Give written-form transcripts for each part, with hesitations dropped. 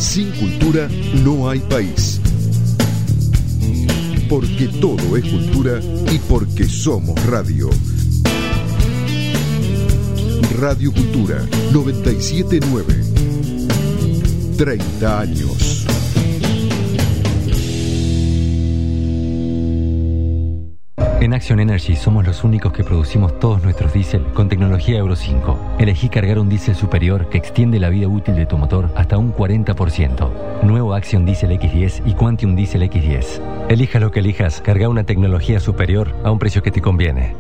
Sin cultura no hay país. Porque todo es cultura y porque somos radio. Radio Cultura 979. 30 años. En Action Energy somos los únicos que producimos todos nuestros diésel con tecnología Euro 5. Elegí cargar un diésel superior que extiende la vida útil de tu motor hasta un 40%. Nuevo Action Diesel X10 y Quantium Diesel X10. Elijas lo que elijas, carga una tecnología superior a un precio que te conviene.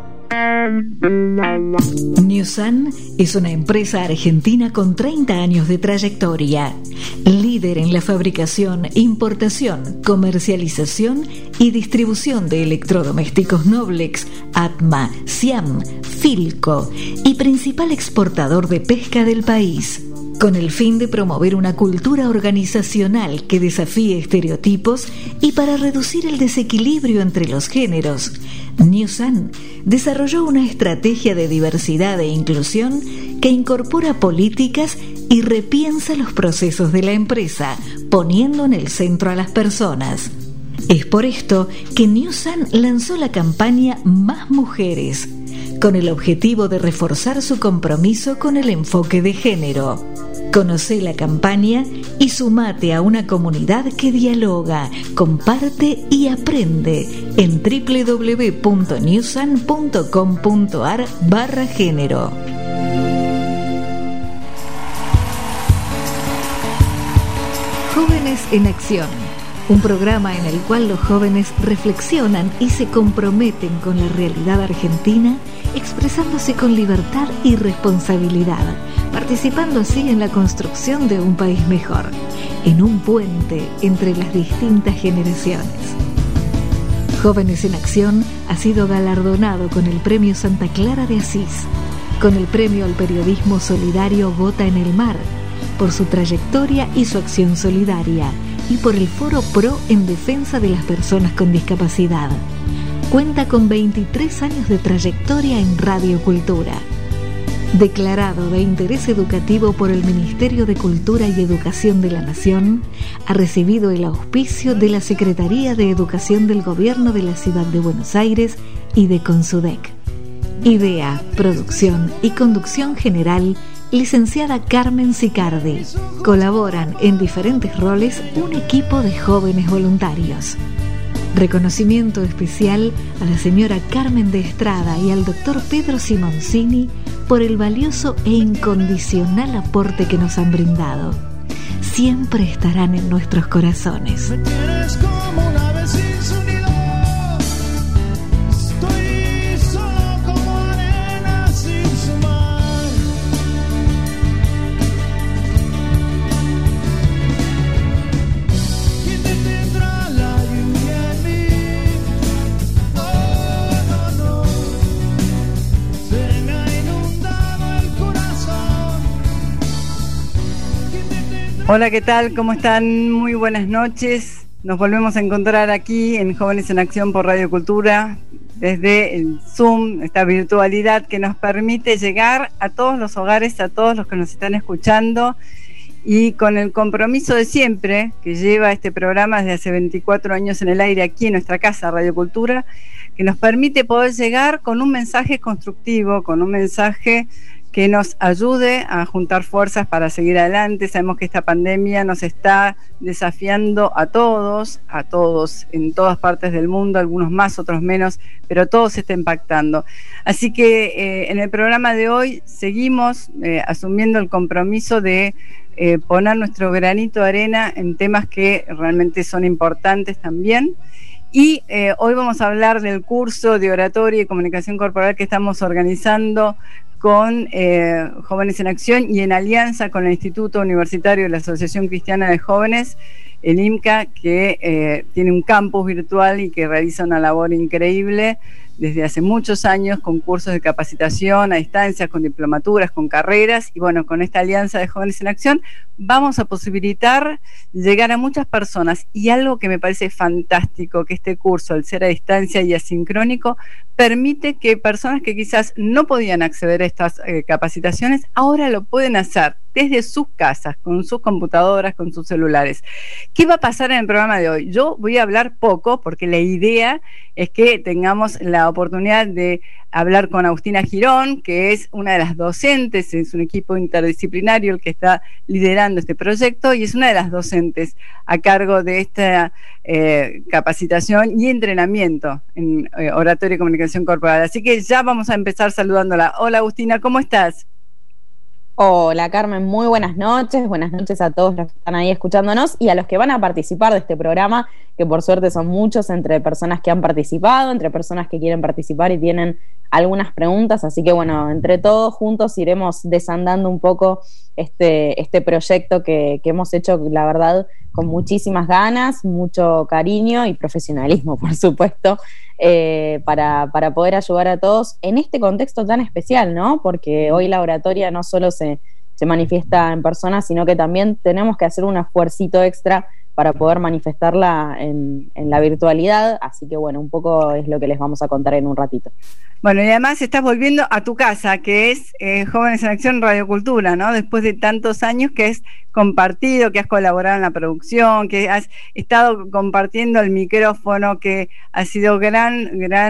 Newsan es una empresa argentina con 30 años de trayectoria, líder en la fabricación, importación, comercialización y distribución de electrodomésticos Noblex, Atma, Siam, Philco y principal exportador de pesca del país. Con el fin de promover una cultura organizacional que desafíe estereotipos y para reducir el desequilibrio entre los géneros, Newsan desarrolló una estrategia de diversidad e inclusión que incorpora políticas y repiensa los procesos de la empresa, poniendo en el centro a las personas. Es por esto que Newsan lanzó la campaña Más Mujeres, con el objetivo de reforzar su compromiso con el enfoque de género. Conocé la campaña y sumate a una comunidad que dialoga, comparte y aprende en www.newsan.com.ar/género. Jóvenes en Acción, un programa en el cual los jóvenes reflexionan y se comprometen con la realidad argentina, expresándose con libertad y responsabilidad, participando así en la construcción de un país mejor, en un puente entre las distintas generaciones. Jóvenes en Acción ha sido galardonado con el Premio Santa Clara de Asís, con el Premio al Periodismo Solidario Gota en el Mar, por su trayectoria y su acción solidaria, y por el Foro Pro en defensa de las personas con discapacidad. Cuenta con 23 años de trayectoria en Radio Cultura. Declarado de interés educativo por el Ministerio de Cultura y Educación de la Nación, ha recibido el auspicio de la Secretaría de Educación del Gobierno de la Ciudad de Buenos Aires y de Consudec. Idea, producción y conducción general, licenciada Carmen Sicardi. Colaboran en diferentes roles un equipo de jóvenes voluntarios. Reconocimiento especial a la señora Carmen de Estrada y al doctor Pedro Simoncini por el valioso e incondicional aporte que nos han brindado. Siempre estarán en nuestros corazones. Hola, ¿qué tal? ¿Cómo están? Muy buenas noches. Nos volvemos a encontrar aquí en Jóvenes en Acción por Radio Cultura, desde el Zoom, esta virtualidad que nos permite llegar a todos los hogares, a todos los que nos están escuchando, y con el compromiso de siempre que lleva este programa desde hace 24 años en el aire aquí en nuestra casa, Radio Cultura, que nos permite poder llegar con un mensaje constructivo, con un mensaje que nos ayude a juntar fuerzas para seguir adelante. Sabemos que esta pandemia nos está desafiando a todos, en todas partes del mundo, algunos más, otros menos, pero todos se está impactando. Así que en el programa de hoy seguimos asumiendo el compromiso de poner nuestro granito de arena en temas que realmente son importantes también. Y hoy vamos a hablar del curso de oratoria y comunicación corporal que estamos organizando con Jóvenes en Acción y en alianza con el Instituto Universitario de la Asociación Cristiana de Jóvenes, el IMCA, que tiene un campus virtual y que realiza una labor increíble desde hace muchos años con cursos de capacitación a distancia, con diplomaturas, con carreras. Y bueno, con esta alianza de Jóvenes en Acción vamos a posibilitar llegar a muchas personas. Y algo que me parece fantástico, que este curso, al ser a distancia y asincrónico, permite que personas que quizás no podían acceder a estas capacitaciones, ahora lo pueden hacer desde sus casas, con sus computadoras, con sus celulares. ¿Qué va a pasar en el programa de hoy? Yo voy a hablar poco, porque la idea es que tengamos la oportunidad de hablar con Agustina Girón, que es una de las docentes, es un equipo interdisciplinario el que está liderando este proyecto, y es una de las docentes a cargo de esta capacitación y entrenamiento en oratoria y comunicación corporal. Así que ya vamos a empezar saludándola. Hola Agustina, ¿cómo estás? Hola Carmen, muy buenas noches a todos los que están ahí escuchándonos y a los que van a participar de este programa, que por suerte son muchos, entre personas que han participado, entre personas que quieren participar y tienen algunas preguntas, así que bueno, entre todos juntos iremos desandando un poco este proyecto que hemos hecho, la verdad, con muchísimas ganas, mucho cariño y profesionalismo, por supuesto, para poder ayudar a todos en este contexto tan especial, ¿no? Porque hoy la oratoria no solo se manifiesta en persona, sino que también tenemos que hacer un esfuercito extra para poder manifestarla en la virtualidad, así que bueno, un poco es lo que les vamos a contar en un ratito. Bueno, y además estás volviendo a tu casa, que es Jóvenes en Acción Radio Cultura, ¿no? Después de tantos años que has compartido, que has colaborado en la producción, que has estado compartiendo el micrófono, que ha sido gran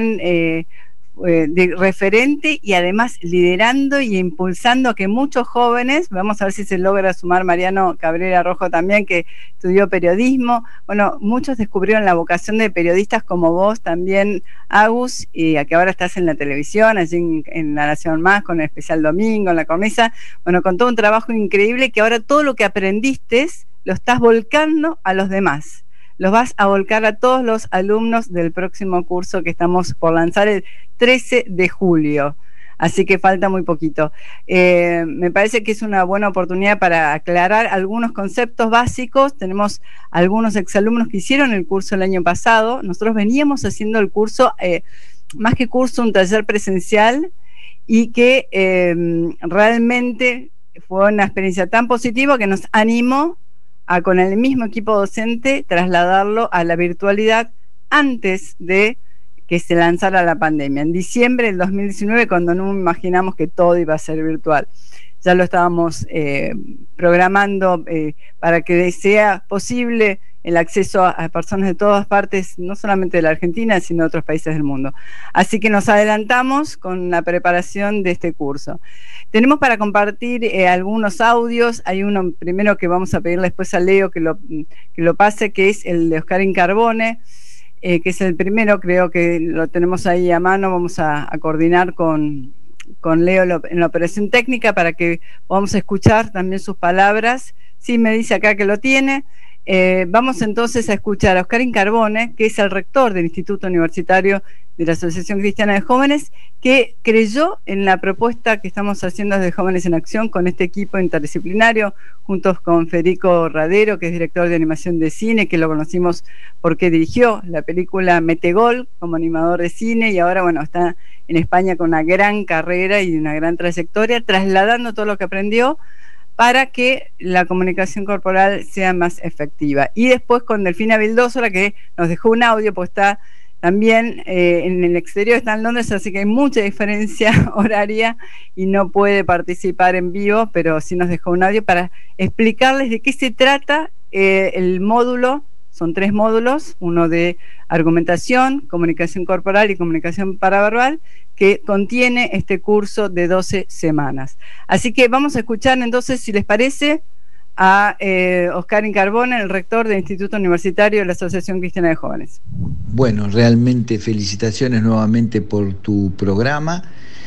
de referente y además liderando y impulsando a que muchos jóvenes, vamos a ver si se logra sumar Mariano Cabrera Rojo también, que estudió periodismo, bueno, muchos descubrieron la vocación de periodistas como vos también, Agus, y a que ahora estás en la televisión, allí en La Nación Más, con el especial Domingo, en La Cornisa, bueno, con todo un trabajo increíble que ahora todo lo que aprendiste lo estás volcando a los demás. Los vas a volcar a todos los alumnos del próximo curso que estamos por lanzar el 13 de julio. Así que falta muy poquito. Me parece que es una buena oportunidad para aclarar algunos conceptos básicos. Tenemos algunos exalumnos que hicieron el curso el año pasado. Nosotros veníamos haciendo el curso, más que curso, un taller presencial, y que realmente fue una experiencia tan positiva que nos animó a, con el mismo equipo docente, trasladarlo a la virtualidad antes de que se lanzara la pandemia. En diciembre del 2019, cuando no imaginamos que todo iba a ser virtual. Ya lo estábamos programando para que sea posible el acceso a personas de todas partes, no solamente de la Argentina, sino de otros países del mundo. Así que nos adelantamos con la preparación de este curso. Tenemos para compartir algunos audios. Hay uno primero que vamos a pedirle después a Leo que lo pase, que es el de Oscar Incarbone, que es el primero, creo que lo tenemos ahí a mano. Vamos a coordinar con Leo en la operación técnica para que podamos escuchar también sus palabras. Sí, me dice acá que lo tiene. Vamos entonces a escuchar a Oscar Incarbone, que es el rector del Instituto Universitario de la Asociación Cristiana de Jóvenes, que creyó en la propuesta que estamos haciendo desde Jóvenes en Acción con este equipo interdisciplinario, juntos con Federico Radero, que es director de animación de cine, que lo conocimos porque dirigió la película Metegol como animador de cine, y ahora bueno, está en España con una gran carrera y una gran trayectoria, trasladando todo lo que aprendió para que la comunicación corporal sea más efectiva. Y después con Delfina Vildósola, que nos dejó un audio, pues está también en el exterior, está en Londres, así que hay mucha diferencia horaria y no puede participar en vivo, pero sí nos dejó un audio para explicarles de qué se trata el módulo. Son 3 módulos, uno de argumentación, comunicación corporal y comunicación paraverbal, que contiene este curso de 12 semanas. Así que vamos a escuchar entonces, si les parece, a Oscar Incarbone, el rector del Instituto Universitario de la Asociación Cristiana de Jóvenes. Bueno, realmente felicitaciones nuevamente por tu programa.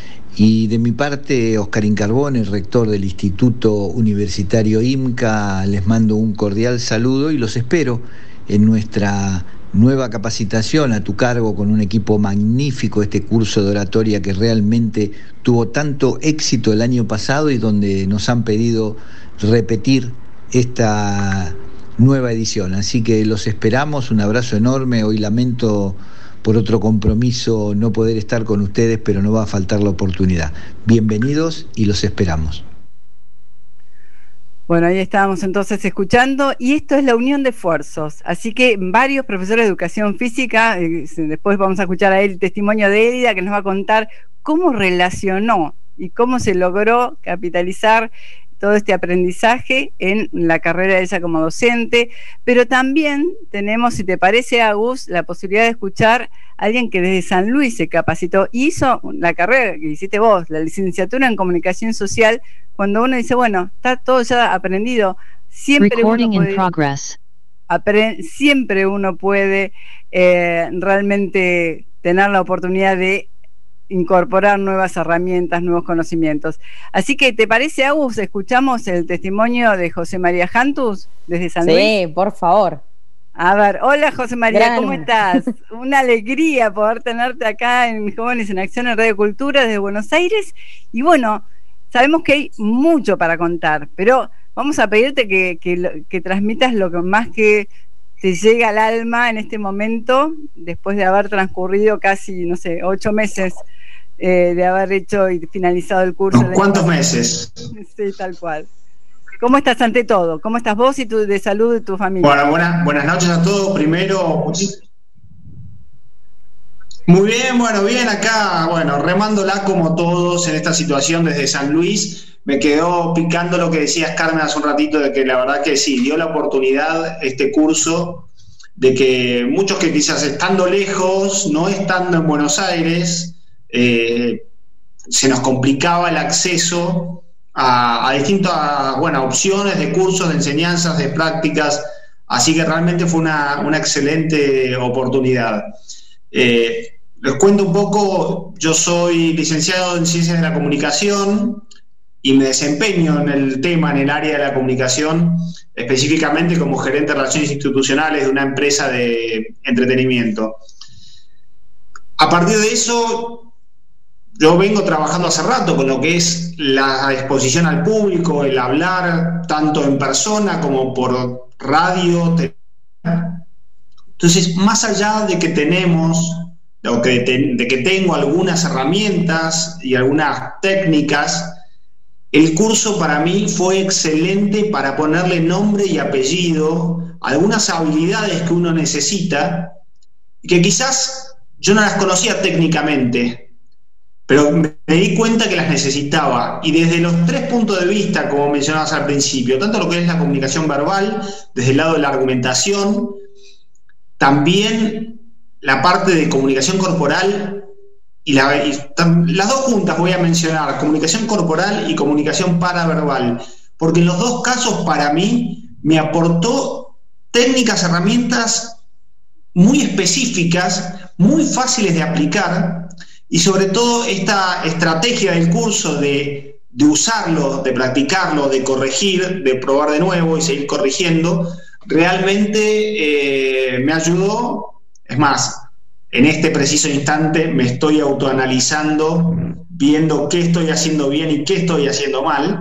Y de mi parte, Oscar Incarbone, rector del Instituto Universitario IMCA, les mando un cordial saludo y los espero en nuestra nueva capacitación a tu cargo con un equipo magnífico, este curso de oratoria que realmente tuvo tanto éxito el año pasado y donde nos han pedido repetir esta nueva edición. Así que los esperamos, un abrazo enorme. Hoy lamento por otro compromiso no poder estar con ustedes, pero no va a faltar la oportunidad. Bienvenidos y los esperamos. Bueno, ahí estábamos entonces escuchando, y esto es la unión de esfuerzos, así que varios profesores de educación física, después vamos a escuchar a él el testimonio de Elida, que nos va a contar cómo relacionó y cómo se logró capitalizar todo este aprendizaje en la carrera de ella como docente, pero también tenemos, si te parece, Agus, la posibilidad de escuchar a alguien que desde San Luis se capacitó, hizo la carrera que hiciste vos, la licenciatura en comunicación social, cuando uno dice, bueno, está todo ya aprendido, siempre uno puede realmente tener la oportunidad de incorporar nuevas herramientas, nuevos conocimientos. Así que, ¿te parece, Agus? ¿Escuchamos el testimonio de José María Jantus desde San Luis? Sí, por favor. A ver, hola José María, ¿cómo estás? Una alegría poder tenerte acá en Jóvenes en Acción en Radio Cultura desde Buenos Aires. Y bueno, sabemos que hay mucho para contar, pero vamos a pedirte que transmitas lo que más que te llega al alma en este momento, después de haber transcurrido casi, 8 meses de haber hecho y finalizado el curso. ¿Cuántos meses? Sí, tal cual. ¿Cómo estás ante todo? ¿Cómo estás vos y de salud de tu familia? Bueno, buenas noches a todos. Primero, muy bien, bien acá, remándola como todos en esta situación desde San Luis. Me quedó picando lo que decías, Carmen, hace un ratito, de que la verdad que sí, dio la oportunidad este curso de que muchos que quizás estando lejos, no estando en Buenos Aires, se nos complicaba el acceso a distintas opciones de cursos, de enseñanzas, de prácticas, así que realmente fue una excelente oportunidad. Les cuento un poco, yo soy licenciado en Ciencias de la Comunicación y me desempeño en el área de la comunicación, específicamente como gerente de relaciones institucionales de una empresa de entretenimiento. A partir de eso, yo vengo trabajando hace rato con lo que es la exposición al público, el hablar tanto en persona como por radio. Entonces, más allá de que de que tengo algunas herramientas y algunas técnicas, el curso para mí fue excelente para ponerle nombre y apellido a algunas habilidades que uno necesita y que quizás yo no las conocía técnicamente, pero me di cuenta que las necesitaba, y desde los 3 puntos de vista, como mencionabas al principio, tanto lo que es la comunicación verbal, desde el lado de la argumentación, también la parte de comunicación corporal, y las dos juntas voy a mencionar, comunicación corporal y comunicación paraverbal, porque en los dos casos para mí me aportó técnicas, herramientas muy específicas, muy fáciles de aplicar, y sobre todo esta estrategia del curso de usarlo, de practicarlo, de corregir, de probar de nuevo y seguir corrigiendo, realmente me ayudó. Es más, en este preciso instante me estoy autoanalizando, viendo qué estoy haciendo bien y qué estoy haciendo mal.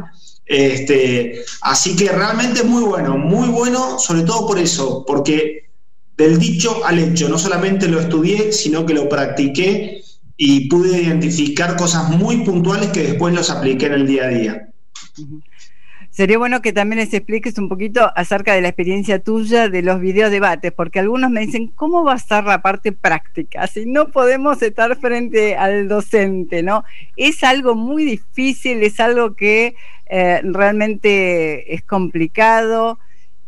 Así que realmente muy bueno, sobre todo por eso, porque del dicho al hecho, no solamente lo estudié, sino que lo practiqué y pude identificar cosas muy puntuales que después los apliqué en el día a día. Sería bueno que también les expliques un poquito acerca de la experiencia tuya de los videodebates, porque algunos me dicen, ¿cómo va a estar la parte práctica? Si no podemos estar frente al docente, ¿no? Es algo muy difícil, es algo que realmente es complicado,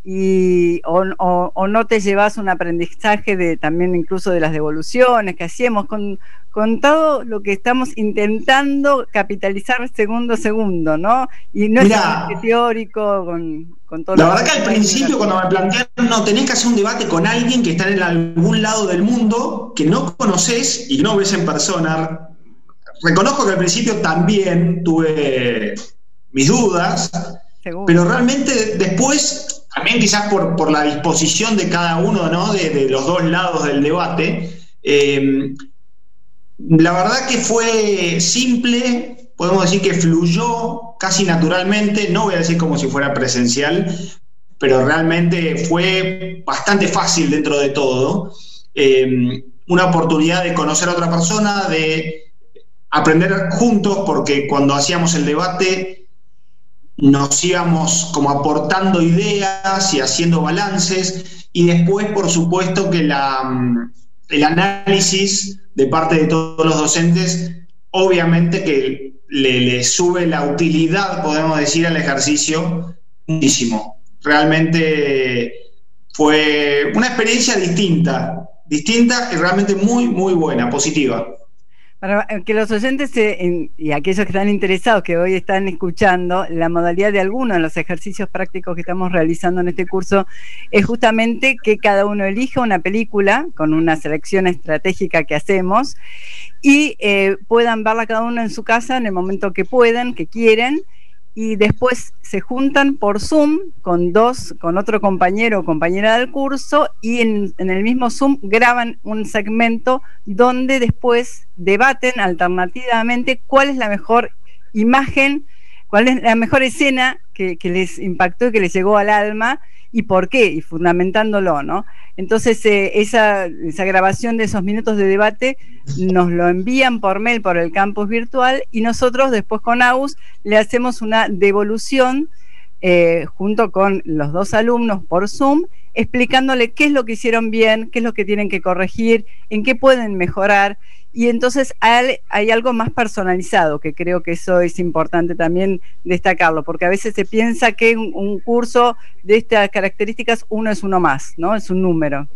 o no te llevas un aprendizaje también incluso de las devoluciones que hacíamos con todo lo que estamos intentando capitalizar segundo a segundo, ¿no? Y no es algo teórico con todo. La verdad que al principio, cuando me plantearon, no, tenés que hacer un debate con alguien que está en algún lado del mundo que no conoces y no ves en persona. Reconozco que al principio también tuve mis dudas, seguro, pero realmente después, también quizás por la disposición de cada uno, ¿no? de los dos lados del debate, la verdad que fue simple, podemos decir que fluyó casi naturalmente, no voy a decir como si fuera presencial, pero realmente fue bastante fácil dentro de todo. Una oportunidad de conocer a otra persona, de aprender juntos, porque cuando hacíamos el debate nos íbamos como aportando ideas y haciendo balances, y después, por supuesto, que el análisis de parte de todos los docentes, obviamente que le sube la utilidad, podemos decir, al ejercicio muchísimo. Realmente fue una experiencia distinta y realmente muy, muy buena, positiva. Para que los oyentes y aquellos que están interesados, que hoy están escuchando, la modalidad de algunos de los ejercicios prácticos que estamos realizando en este curso es justamente que cada uno elija una película con una selección estratégica que hacemos y puedan verla cada uno en su casa en el momento que puedan, que quieren, y después se juntan por Zoom con otro compañero o compañera del curso, y en el mismo Zoom graban un segmento donde después debaten alternativamente cuál es la mejor imagen, cuál es la mejor escena que les impactó y que les llegó al alma, y por qué, y fundamentándolo, ¿no? Entonces esa grabación de esos minutos de debate nos lo envían por mail por el campus virtual, y nosotros después con AUS le hacemos una devolución junto con los dos alumnos por Zoom, explicándole qué es lo que hicieron bien, qué es lo que tienen que corregir, en qué pueden mejorar. Y entonces hay algo más personalizado, que creo que eso es importante también destacarlo, porque a veces se piensa que un curso de estas características uno es uno más, ¿no? Es un número.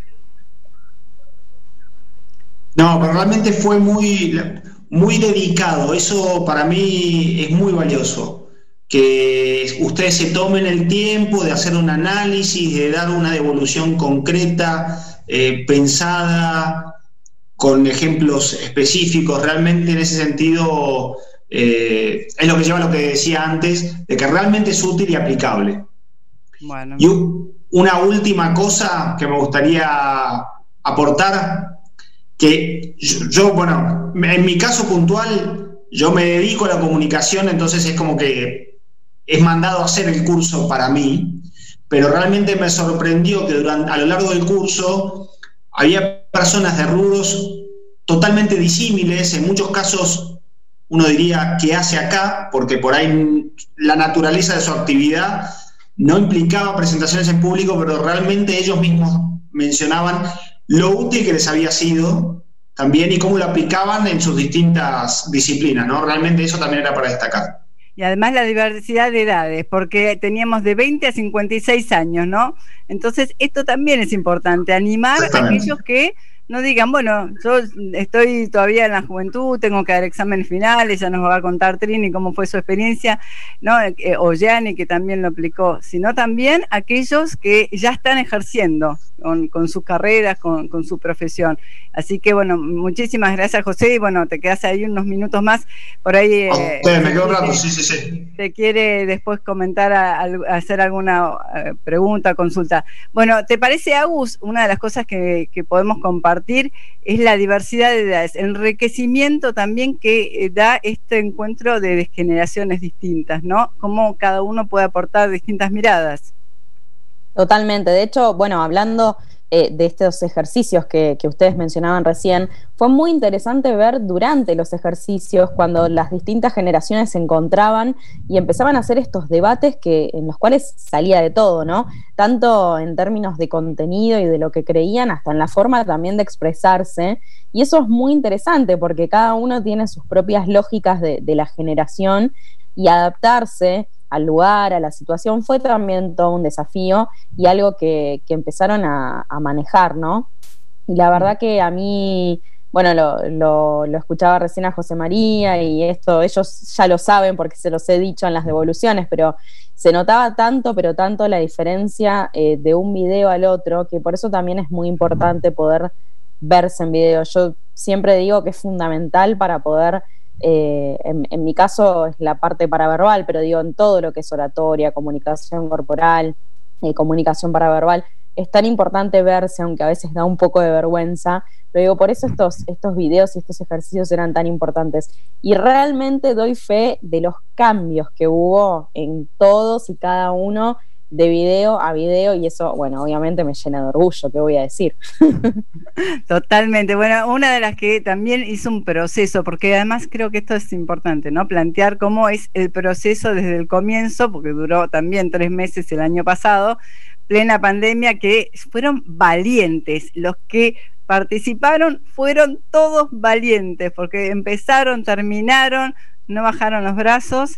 No, pero realmente fue muy, muy dedicado. Eso para mí es muy valioso. Que ustedes se tomen el tiempo de hacer un análisis, de dar una devolución concreta, pensada, con ejemplos específicos. Realmente en ese sentido es lo que lleva a lo que decía antes, de que realmente es útil y aplicable. Bueno. Y una última cosa que me gustaría aportar, que yo, bueno, en mi caso puntual, yo me dedico a la comunicación, entonces es como que es mandado a hacer el curso para mí, pero realmente me sorprendió que a lo largo del curso había personas de rubros totalmente disímiles, en muchos casos uno diría ¿qué hace acá? Porque por ahí la naturaleza de su actividad no implicaba presentaciones en público, pero realmente ellos mismos mencionaban lo útil que les había sido también y cómo lo aplicaban en sus distintas disciplinas, ¿no? Realmente eso también era para destacar. Y además la diversidad de edades, porque teníamos de 20 a 56 años, ¿no? Entonces esto también es importante, animar a aquellos que no digan, bueno, yo estoy todavía en la juventud, tengo que dar exámenes finales, ya nos va a contar Trini cómo fue su experiencia, ¿no? O Gianni, que también lo aplicó, sino también aquellos que ya están ejerciendo con sus carreras, con su profesión. Así que, bueno, muchísimas gracias, José, y bueno, te quedas ahí unos minutos más, por ahí... me quedo un rato, sí. Te quiere después comentar, hacer alguna pregunta, consulta. Bueno, ¿te parece, Agus, una de las cosas que podemos compartir es la diversidad de edades, el enriquecimiento también que da este encuentro de generaciones distintas, ¿no? Cómo cada uno puede aportar distintas miradas. Totalmente. De hecho, bueno, hablando de estos ejercicios que ustedes mencionaban recién, fue muy interesante ver durante los ejercicios cuando las distintas generaciones se encontraban y empezaban a hacer estos debates en los cuales salía de todo, ¿no? Tanto en términos de contenido y de lo que creían, hasta en la forma también de expresarse. Y eso es muy interesante porque cada uno tiene sus propias lógicas de la generación, y adaptarse al lugar, a la situación, fue también todo un desafío y algo que empezaron a manejar, ¿no? Y la verdad que a mí, bueno, lo escuchaba recién a José María, y esto ellos ya lo saben porque se los he dicho en las devoluciones, pero se notaba tanto la diferencia de un video al otro, que por eso también es muy importante poder verse en video. Yo siempre digo que es fundamental para poder... en mi caso es la parte paraverbal, pero digo en todo lo que es oratoria, comunicación corporal, comunicación paraverbal, es tan importante verse, aunque a veces da un poco de vergüenza, pero digo, por eso estos videos y estos ejercicios eran tan importantes, y realmente doy fe de los cambios que hubo en todos y cada uno de video a video, y eso, bueno, obviamente me llena de orgullo, ¿qué voy a decir? Totalmente. Bueno, una de las que también hizo un proceso, porque además creo que esto es importante, ¿no? Plantear cómo es el proceso desde el comienzo, porque duró también 3 meses el año pasado, plena pandemia, que fueron valientes. Los que participaron fueron todos valientes, porque empezaron, terminaron, no bajaron los brazos,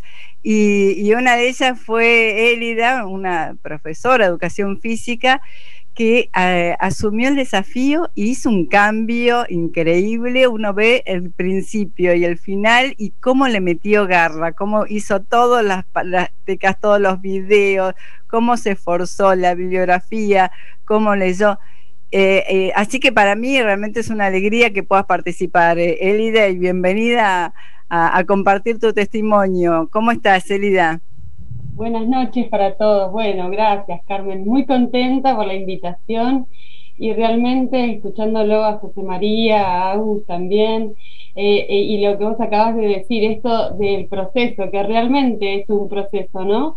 y una de ellas fue Élida, una profesora de educación física, que asumió el desafío y hizo un cambio increíble. Uno ve el principio y el final y cómo le metió garra, cómo hizo todas las prácticas, todos los videos, cómo se esforzó, la bibliografía, cómo leyó. Así que para mí realmente es una alegría que puedas participar, Élida, y bienvenida a compartir tu testimonio. ¿Cómo estás, Élida? Buenas noches para todos. Bueno, gracias, Carmen. Muy contenta por la invitación y realmente escuchándolo a José María, a Agus también, y lo que vos acabas de decir, esto del proceso, que realmente es un proceso, ¿no?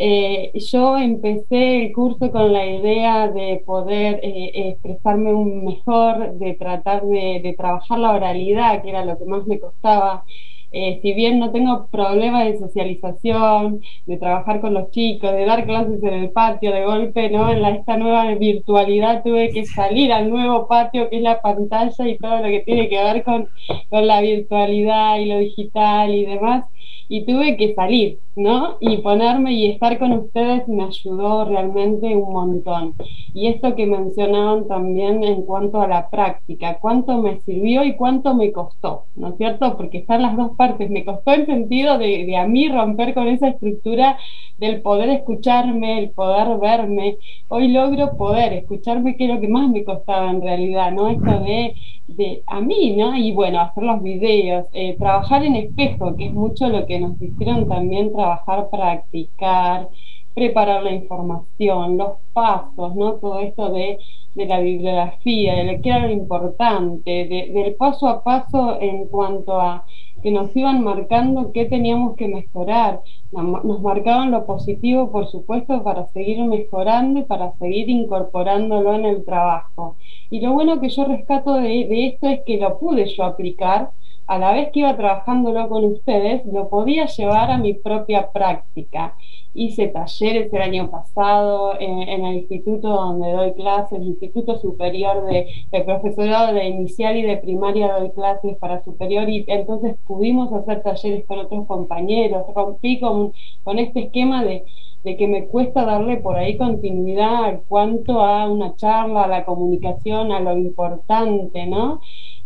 Yo empecé el curso con la idea de poder expresarme mejor, de tratar de trabajar la oralidad, que era lo que más me costaba. Si bien no tengo problemas de socialización, de trabajar con los chicos, de dar clases en el patio, de golpe, ¿no? Esta nueva virtualidad tuve que salir al nuevo patio, que es la pantalla y todo lo que tiene que ver con la virtualidad y lo digital y demás, y tuve que salir, ¿no? Y ponerme y estar con ustedes me ayudó realmente un montón. Y esto que mencionaban también en cuanto a la práctica, cuánto me sirvió y cuánto me costó, ¿no es cierto? Porque están las dos partes. Me costó el sentido de a mí romper con esa estructura del poder escucharme, el poder verme. Hoy logro poder escucharme, que es lo que más me costaba en realidad, ¿no? Esto de a mí, ¿no? Y bueno, hacer los videos, trabajar en espejo, que es mucho lo que nos hicieron también trabajar, practicar, preparar la información, los pasos, ¿no? Todo esto de la bibliografía, de lo que era lo importante, del paso a paso en cuanto a que nos iban marcando qué teníamos que mejorar, nos marcaban lo positivo, por supuesto, para seguir mejorando y para seguir incorporándolo en el trabajo. Y lo bueno que yo rescato de esto es que lo pude yo aplicar, a la vez que iba trabajándolo con ustedes, lo podía llevar a mi propia práctica. Hice talleres el año pasado en el instituto donde doy clases, el Instituto Superior de Profesorado de Inicial y de Primaria, doy clases para superior, y entonces pudimos hacer talleres con otros compañeros. Rompí con este esquema de que me cuesta darle por ahí continuidad al cuanto a una charla, a la comunicación, a lo importante, ¿no?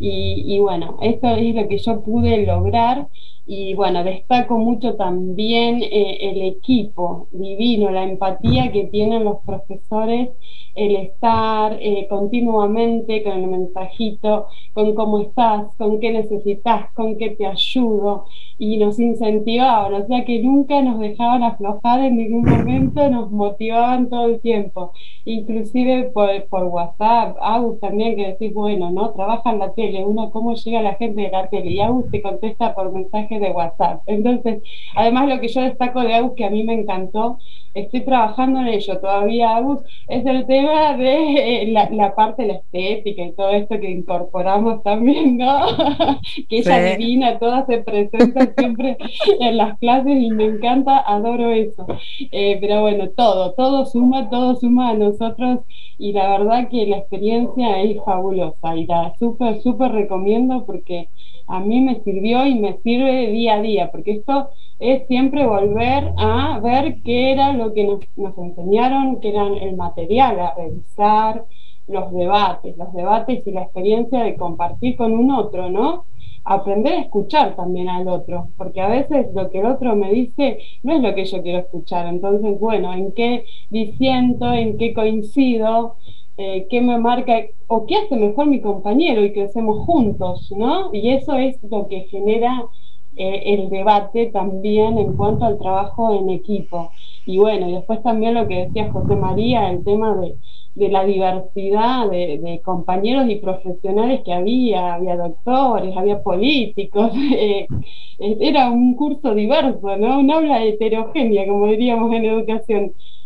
Y bueno, esto es lo que yo pude lograr. Y bueno, destaco mucho también el equipo divino, la empatía que tienen los profesores, el estar continuamente con el mensajito, con cómo estás, con qué necesitas, con qué te ayudo, y nos incentivaban, o sea que nunca nos dejaban aflojar en ningún momento, nos motivaban todo el tiempo, inclusive por WhatsApp. Agus también, que decís, bueno, ¿no? Trabaja en la tele, uno cómo llega la gente de la tele, y Agus te contesta por mensaje de WhatsApp. Entonces, además lo que yo destaco de Agus, que a mí me encantó, estoy trabajando en ello todavía, Agus, es el tema de la parte de la estética y todo esto que incorporamos también, ¿no? Que ella es divina, toda se presenta siempre en las clases y me encanta, adoro eso. Pero bueno, todo suma a nosotros, y la verdad que la experiencia es fabulosa y la súper recomiendo, porque a mí me sirvió y me sirve día a día, porque esto es siempre volver a ver qué era lo que nos enseñaron, qué era el material, a revisar los debates y la experiencia de compartir con un otro, ¿no? Aprender a escuchar también al otro, porque a veces lo que el otro me dice no es lo que yo quiero escuchar. Entonces, bueno, ¿en qué disiento? ¿En qué coincido? ¿Qué me marca o qué hace mejor mi compañero? Y crecemos juntos, ¿no? Y eso es lo que genera el debate también en cuanto al trabajo en equipo. Y bueno, y después también lo que decía José María, el tema de la diversidad de compañeros y profesionales que había doctores, había políticos, era un curso diverso, ¿no? Un aula heterogénea, como diríamos en educación.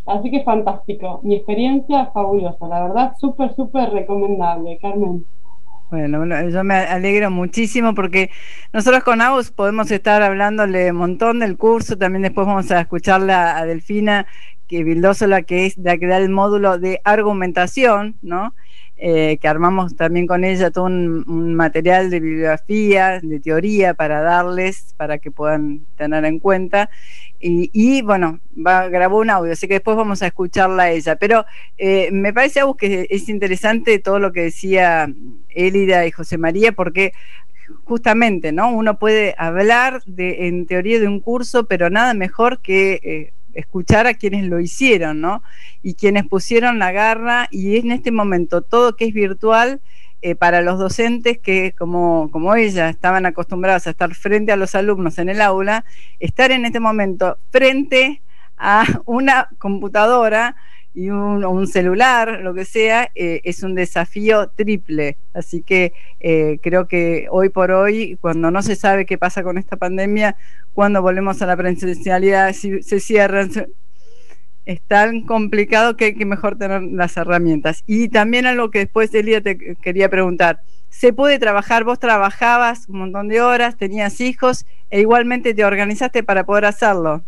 Así que fantástico, mi experiencia fabulosa, la verdad, súper, súper recomendable, Carmen. Bueno, yo me alegro muchísimo porque nosotros con Agus podemos estar hablándole un montón del curso, también después vamos a escucharla a Delfina que Vildósola, que es la que da el módulo de argumentación, ¿no? Que armamos también con ella todo un material de bibliografía, de teoría para darles, para que puedan tener en cuenta. Y bueno, grabó un audio, así que después vamos a escucharla a ella. Pero me parece, Agus, que es interesante todo lo que decía Elida y José María, porque justamente, ¿no? Uno puede hablar en teoría de un curso, pero nada mejor que escuchar a quienes lo hicieron, ¿no? Y quienes pusieron la garra, y en este momento todo que es virtual, para los docentes que como ella estaban acostumbrados a estar frente a los alumnos en el aula, estar en este momento frente a una computadora y un celular, lo que sea, es un desafío triple. Así que creo que hoy por hoy, cuando no se sabe qué pasa con esta pandemia, cuando volvemos a la presencialidad, si se cierran, es tan complicado que hay que mejor tener las herramientas. Y también algo que después, Elida, te quería preguntar, ¿se puede trabajar? Vos trabajabas un montón de horas, tenías hijos, e igualmente te organizaste para poder hacerlo.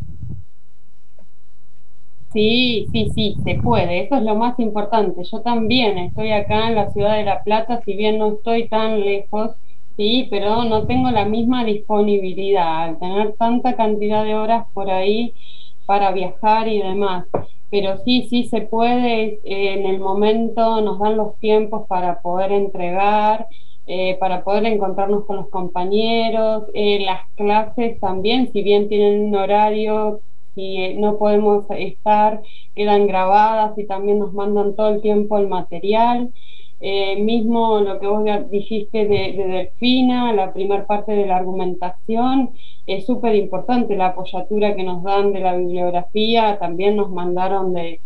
Sí, se puede, eso es lo más importante. Yo también estoy acá en la ciudad de La Plata, si bien no estoy tan lejos, sí, pero no tengo la misma disponibilidad al tener tanta cantidad de horas por ahí para viajar y demás. Pero sí se puede, en el momento nos dan los tiempos para poder entregar, para poder encontrarnos con los compañeros, las clases también, si bien tienen un horario, si no podemos estar, quedan grabadas y también nos mandan todo el tiempo el material. Mismo lo que vos dijiste de Delfina, la primer parte de la argumentación, es súper importante la apoyatura que nos dan de la bibliografía, también nos mandaron de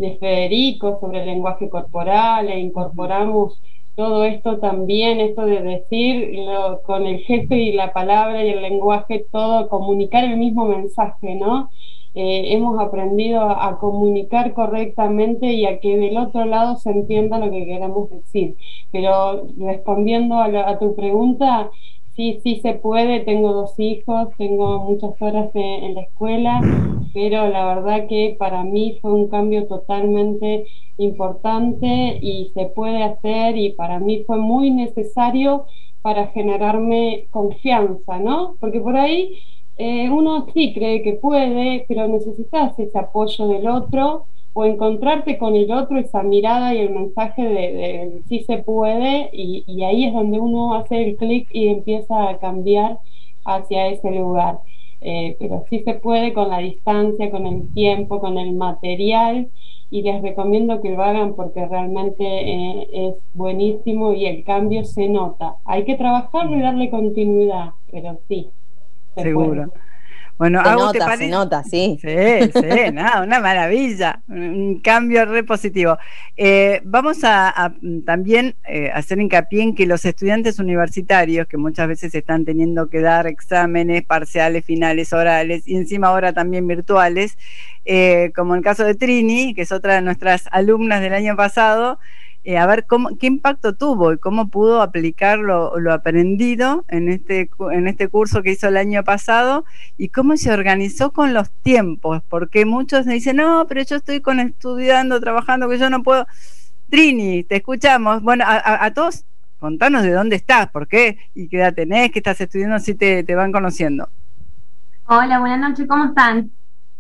Federico sobre el lenguaje corporal, e incorporamos todo esto también, esto de decir con el gesto y la palabra y el lenguaje, todo, comunicar el mismo mensaje, ¿no? Hemos aprendido a comunicar correctamente y a que del otro lado se entienda lo que queremos decir. Pero respondiendo a tu pregunta, sí se puede. Tengo 2 hijos, tengo muchas horas en la escuela, pero la verdad que para mí fue un cambio totalmente importante y se puede hacer, y para mí fue muy necesario para generarme confianza, ¿no? Porque por ahí uno sí cree que puede, pero necesitas ese apoyo del otro o encontrarte con el otro, esa mirada y el mensaje de sí se puede, y ahí es donde uno hace el clic y empieza a cambiar hacia ese lugar. Pero sí se puede con la distancia, con el tiempo, con el material, y les recomiendo que lo hagan porque realmente es buenísimo y el cambio se nota. Hay que trabajarlo y darle continuidad, pero sí. Seguro. Bueno, se nota, sí. Sí, nada, una maravilla, un cambio re positivo. Vamos a también hacer hincapié en que los estudiantes universitarios, que muchas veces están teniendo que dar exámenes parciales, finales, orales, y encima ahora también virtuales, como el caso de Trini, que es otra de nuestras alumnas del año pasado, a ver qué impacto tuvo y cómo pudo aplicar lo aprendido en este curso que hizo el año pasado, y cómo se organizó con los tiempos, porque muchos me dicen, no, pero yo estoy estudiando, trabajando, que yo no puedo. Trini, te escuchamos. Bueno, a todos, contanos de dónde estás, por qué, y qué edad tenés, qué estás estudiando, así te van conociendo. Hola, buenas noches, ¿cómo están?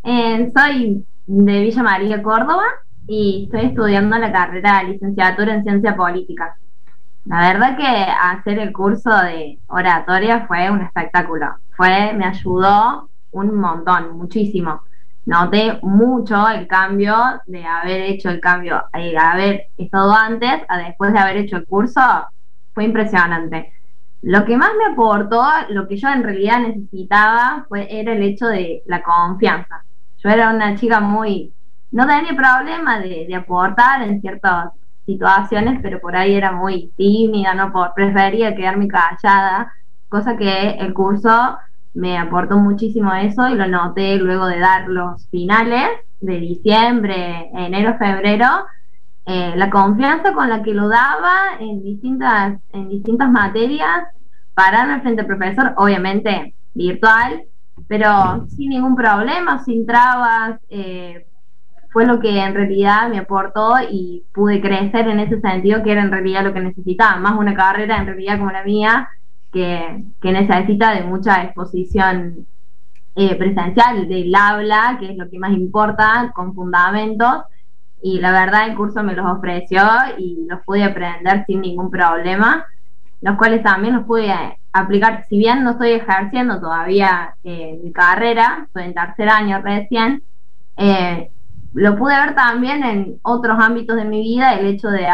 Soy de Villa María, Córdoba, y estoy estudiando la carrera de licenciatura en Ciencia Política. La verdad que hacer el curso de oratoria fue un espectáculo. Me ayudó un montón, muchísimo. Noté mucho el cambio de haber hecho haber estado antes a después de haber hecho el curso. Fue impresionante. Lo que más me aportó, lo que yo en realidad necesitaba, era el hecho de la confianza. Yo era una chica no tenía problema de aportar en ciertas situaciones, pero por ahí era muy tímida, prefería quedarme callada, cosa que el curso me aportó muchísimo eso, y lo noté luego de dar los finales, de diciembre, enero, febrero, la confianza con la que lo daba en distintas materias, pararme frente al profesor, obviamente virtual, pero sin ningún problema, sin trabas, fue lo que en realidad me aportó y pude crecer en ese sentido, que era en realidad lo que necesitaba, más una carrera en realidad como la mía, que necesita de mucha exposición presencial, del habla, que es lo que más importa, con fundamentos, y la verdad el curso me los ofreció y los pude aprender sin ningún problema, los cuales también los pude aplicar, si bien no estoy ejerciendo todavía mi carrera, estoy en tercer año recién, lo pude ver también en otros ámbitos de mi vida, el hecho de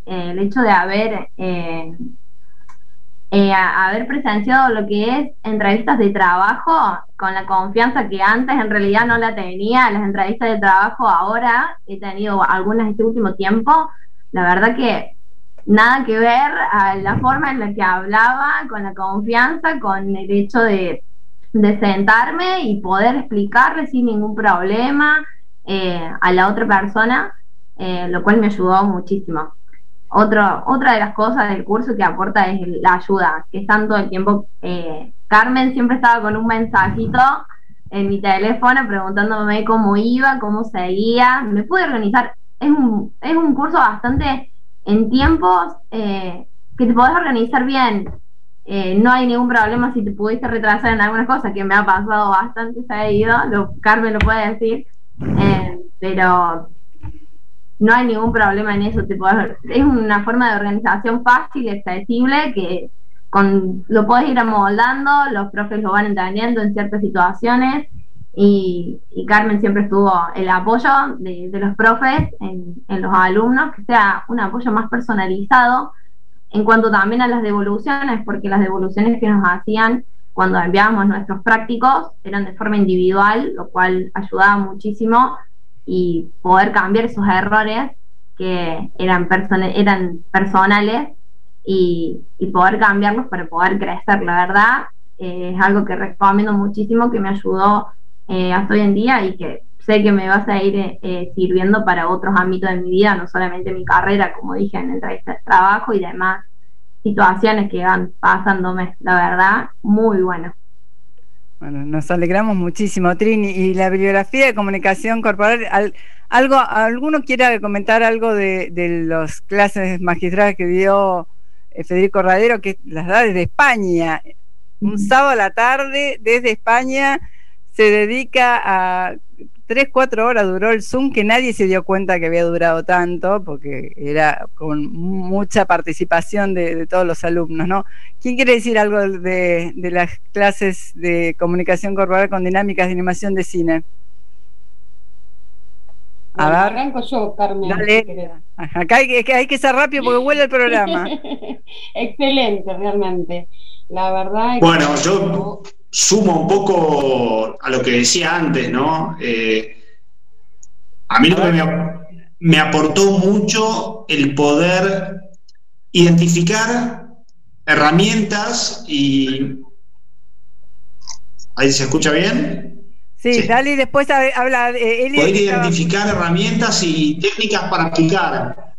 haber presenciado lo que es entrevistas de trabajo con la confianza que antes en realidad no la tenía. Las entrevistas de trabajo ahora he tenido algunas este último tiempo, la verdad que nada que ver a la forma en la que hablaba, con la confianza, con el hecho de sentarme y poder explicarle sin ningún problema a la otra persona, lo cual me ayudó muchísimo. Otra de las cosas del curso que aporta es la ayuda, que están todo el tiempo. Carmen siempre estaba con un mensajito en mi teléfono preguntándome cómo iba, cómo seguía. Me pude organizar. Es un curso bastante en tiempos que te podés organizar bien. No hay ningún problema si te pudiste retrasar en algunas cosas, que me ha pasado bastante seguido, Carmen lo puede decir, pero no hay ningún problema en eso. Es una forma de organización fácil y accesible que lo podés ir amoldando, los profes lo van entendiendo en ciertas situaciones, y Carmen siempre estuvo el apoyo de los profes en los alumnos, que sea un apoyo más personalizado en cuanto también a las devoluciones, porque las devoluciones que nos hacían cuando enviábamos nuestros prácticos eran de forma individual, lo cual ayudaba muchísimo, y poder cambiar esos errores que eran personales y poder cambiarlos para poder crecer. La verdad es algo que recomiendo muchísimo, que me ayudó hasta hoy en día y que sé que me va a seguir sirviendo para otros ámbitos de mi vida, no solamente mi carrera, como dije, en entrevistas de trabajo y demás situaciones que van pasándome. La verdad, muy bueno. Bueno, nos alegramos muchísimo, Trini. Y la bibliografía de comunicación corporal, ¿alguno quiera comentar algo de las clases magistrales que dio Federico Radero, que las da desde España? Un sábado a la tarde, desde España, se dedica a 3-4 horas duró el Zoom, que nadie se dio cuenta que había durado tanto, porque era con mucha participación de todos los alumnos, ¿no? ¿Quién quiere decir algo de las clases de comunicación corporal con dinámicas de animación de cine? Bueno, arranco yo, Carmen. Dale. Acá hay que ser rápido porque vuela el programa. Excelente, realmente. La verdad es bueno, yo sumo un poco a lo que decía antes, ¿no? A mí lo que me aportó mucho el poder identificar herramientas y... ¿Ahí se escucha bien? Sí, dale, y después habla... poder identificar herramientas y técnicas para aplicar.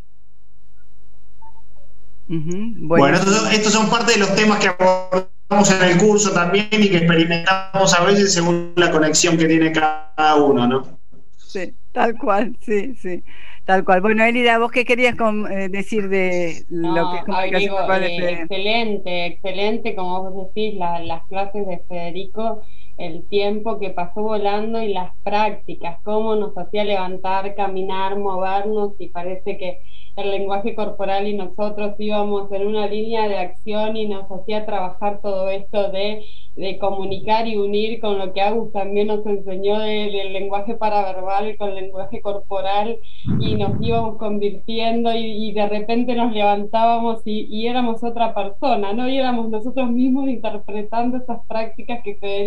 Bueno, estos son parte de los temas que abordamos en el curso también y que experimentamos a veces según la conexión que tiene cada uno, ¿no? Sí, tal cual, sí, tal cual. Bueno, Elida, ¿vos qué querías decir de lo que es comunicación corporal de Federico? Excelente, como vos decís, las clases de Federico, el tiempo que pasó volando y las prácticas, cómo nos hacía levantar, caminar, movernos, y parece que el lenguaje corporal y nosotros íbamos en una línea de acción y nos hacía trabajar todo esto de comunicar y unir con lo que Agus también nos enseñó del lenguaje paraverbal con el lenguaje corporal, y nos íbamos convirtiendo y de repente nos levantábamos y éramos otra persona, ¿no? Y éramos nosotros mismos interpretando esas prácticas que Federico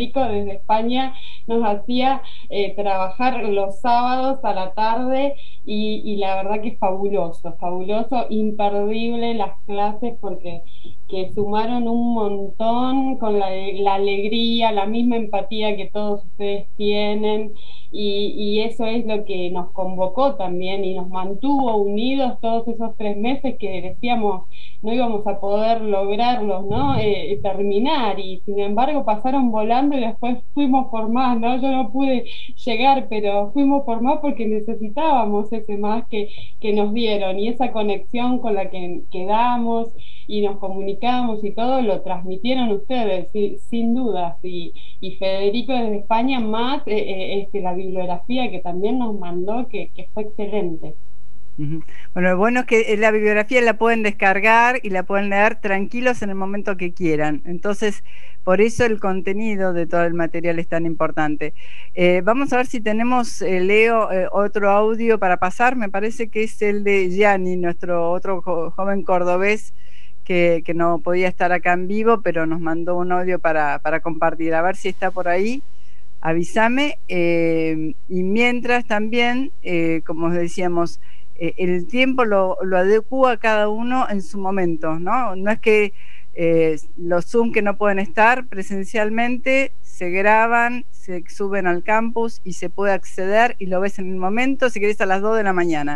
desde España nos hacía trabajar los sábados a la tarde y la verdad que es fabuloso, imperdible las clases porque que sumaron un montón con la alegría, la misma empatía que todos ustedes tienen y eso es lo que nos convocó también y nos mantuvo unidos todos esos 3 meses que decíamos no íbamos a poder lograrlos, ¿no? Terminar y sin embargo pasaron volando y después fuimos por más, ¿no? Yo no pude llegar, pero fuimos por más porque necesitábamos ese más que nos dieron y esa conexión con la que quedamos y nos comunicamos y todo lo transmitieron ustedes, sin dudas, y Federico desde España más la bibliografía que también nos mandó que fue excelente. Bueno, lo bueno es que la bibliografía la pueden descargar y la pueden leer tranquilos en el momento que quieran. Entonces, por eso el contenido de todo el material es tan importante. Vamos a ver si tenemos, Leo, otro audio para pasar. Me parece que es el de Gianni, nuestro otro joven cordobés que no podía estar acá en vivo, pero nos mandó un audio para compartir. A ver si está por ahí. Avísame. Y mientras también, como decíamos, el tiempo lo adecua a cada uno en su momento, ¿no? No es que los Zoom que no pueden estar presencialmente se graban, se suben al campus y se puede acceder y lo ves en el momento, si querés a las 2 de la mañana.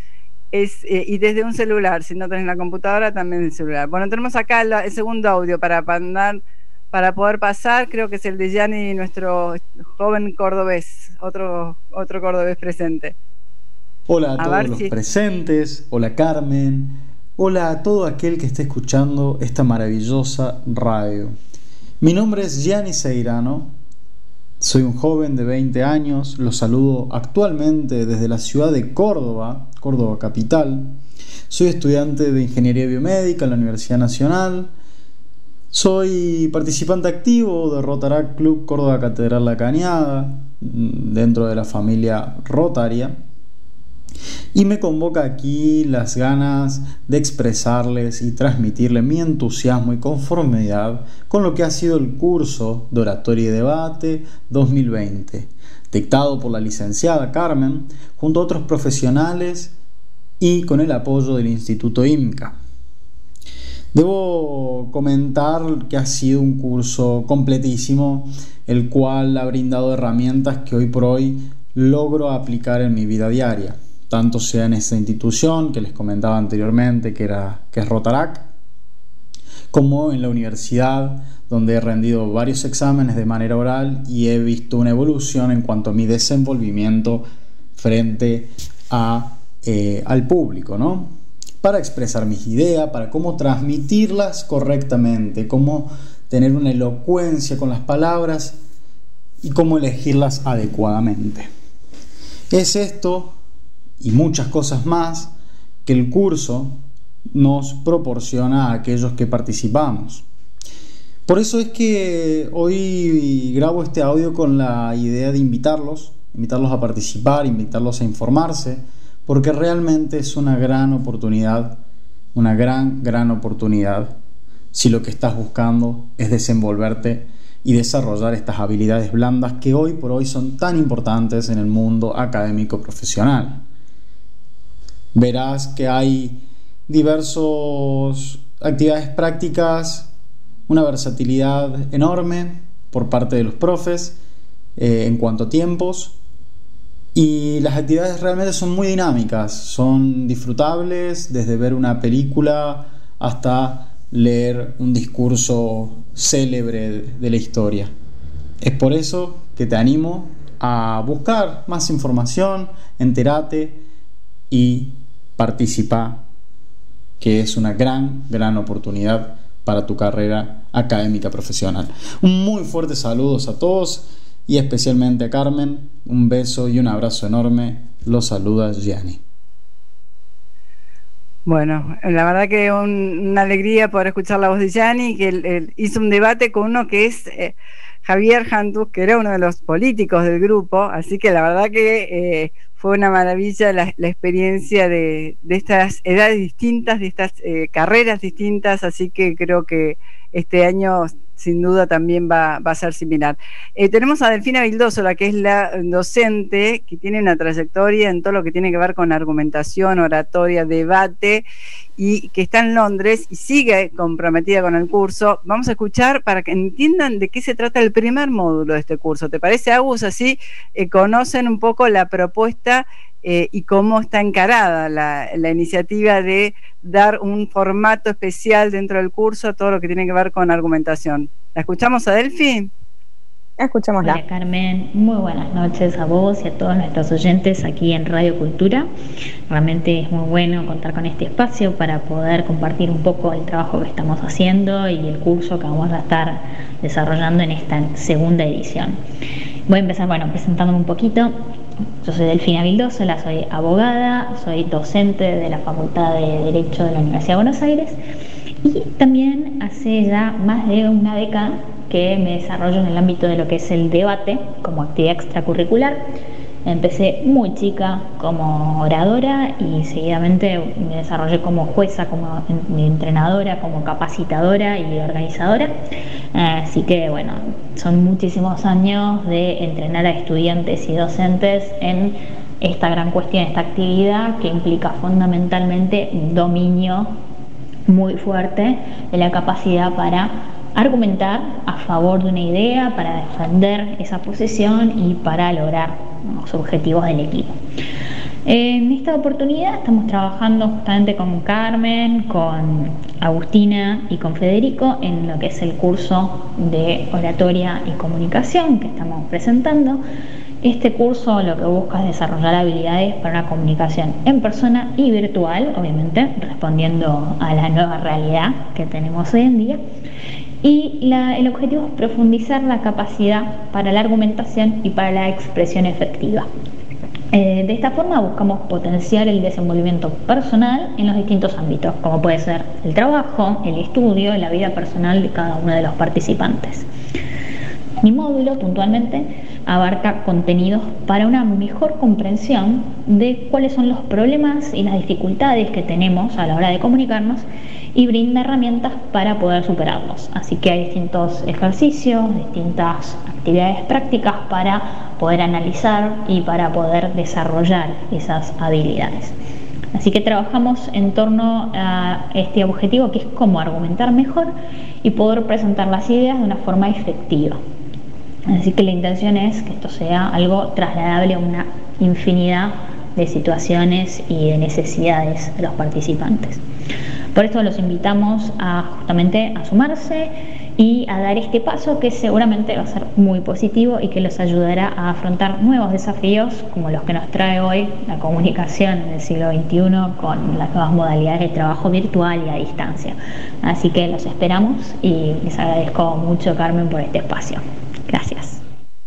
Y desde un celular, si no tenés la computadora, también el celular. Bueno, tenemos acá el segundo audio para poder pasar, creo que es el de Gianni, nuestro joven cordobés, otro cordobés presente. Hola a todos los presentes, hola Carmen, hola a todo aquel que esté escuchando esta maravillosa radio. Mi nombre es Gianni Seirano, soy un joven de 20 años, los saludo actualmente desde la ciudad de Córdoba, Córdoba capital. Soy estudiante de Ingeniería Biomédica en la Universidad Nacional. Soy participante activo de Rotaract Club Córdoba Catedral La Cañada, dentro de la familia rotaria. Y me convoca aquí las ganas de expresarles y transmitirles mi entusiasmo y conformidad con lo que ha sido el curso de Oratoria y Debate 2020, dictado por la licenciada Carmen, junto a otros profesionales y con el apoyo del Instituto IMCA. Debo comentar que ha sido un curso completísimo, el cual ha brindado herramientas que hoy por hoy logro aplicar en mi vida diaria, tanto sea en esta institución que les comentaba anteriormente que es Rotaract, como en la universidad, donde he rendido varios exámenes de manera oral y he visto una evolución en cuanto a mi desenvolvimiento frente al público, ¿no? Para expresar mis ideas, para cómo transmitirlas correctamente, cómo tener una elocuencia con las palabras y cómo elegirlas adecuadamente. Es esto y muchas cosas más que el curso nos proporciona a aquellos que participamos. Por eso es que hoy grabo este audio con la idea de invitarlos a participar, invitarlos a informarse, porque realmente es una gran oportunidad, una gran oportunidad si lo que estás buscando es desenvolverte y desarrollar estas habilidades blandas que hoy por hoy son tan importantes en el mundo académico profesional. Verás que hay diversas actividades prácticas, una versatilidad enorme por parte de los profes en cuanto a tiempos, y las actividades realmente son muy dinámicas, son disfrutables, desde ver una película hasta leer un discurso célebre de la historia. Es por eso que te animo a buscar más información, entérate y participa, que es una gran oportunidad para tu carrera académica profesional. Un muy fuerte saludos a todos y especialmente a Carmen. Un beso y un abrazo enorme. Los saluda Gianni. Bueno, la verdad que una alegría poder escuchar la voz de Gianni, que él hizo un debate con uno que es Javier Jantus, que era uno de los políticos del grupo, así que la verdad que fue una maravilla la experiencia de estas edades distintas, de estas carreras distintas, así que creo que este año sin duda también va a ser similar. Tenemos a Delfina Vildosola, que es la docente que tiene una trayectoria en todo lo que tiene que ver con argumentación, oratoria, debate, y que está en Londres y sigue comprometida con el curso. Vamos a escuchar para que entiendan de qué se trata el primer módulo de este curso. ¿Te parece, Agus? Así conocen un poco la propuesta y cómo está encarada la iniciativa de dar un formato especial dentro del curso a todo lo que tiene que ver con argumentación. ¿La escuchamos a Delfi? Escuchémosla. Hola Carmen, muy buenas noches a vos y a todos nuestros oyentes aquí en Radio Cultura. Realmente es muy bueno contar con este espacio para poder compartir un poco el trabajo que estamos haciendo y el curso que vamos a estar desarrollando en esta segunda edición. Voy a empezar, presentándome un poquito. Yo soy Delfina Vildosola, soy abogada, soy docente de la Facultad de Derecho de la Universidad de Buenos Aires y también hace ya más de una década que me desarrollo en el ámbito de lo que es el debate como actividad extracurricular. Empecé muy chica como oradora y seguidamente me desarrollé como jueza, como entrenadora, como capacitadora y organizadora. Así que son muchísimos años de entrenar a estudiantes y docentes en esta gran cuestión, esta actividad que implica fundamentalmente un dominio muy fuerte de la capacidad para argumentar a favor de una idea, para defender esa posición y para lograr los objetivos del equipo. En esta oportunidad estamos trabajando justamente con Carmen, con Agustina y con Federico en lo que es el curso de oratoria y comunicación que estamos presentando. Este curso lo que busca es desarrollar habilidades para una comunicación en persona y virtual, obviamente respondiendo a la nueva realidad que tenemos hoy en día. Y el objetivo es profundizar la capacidad para la argumentación y para la expresión efectiva. De esta forma buscamos potenciar el desenvolvimiento personal en los distintos ámbitos, como puede ser el trabajo, el estudio, la vida personal de cada uno de los participantes. Mi módulo puntualmente abarca contenidos para una mejor comprensión de cuáles son los problemas y las dificultades que tenemos a la hora de comunicarnos y brinda herramientas para poder superarlos. Así que hay distintos ejercicios, distintas actividades prácticas para poder analizar y para poder desarrollar esas habilidades. Así que trabajamos en torno a este objetivo, que es cómo argumentar mejor y poder presentar las ideas de una forma efectiva. Así que la intención es que esto sea algo trasladable a una infinidad de situaciones y de necesidades de los participantes. Por esto los invitamos justamente a sumarse y a dar este paso que seguramente va a ser muy positivo y que los ayudará a afrontar nuevos desafíos como los que nos trae hoy la comunicación en el siglo XXI con las nuevas modalidades de trabajo virtual y a distancia. Así que los esperamos y les agradezco mucho, Carmen, por este espacio. Gracias.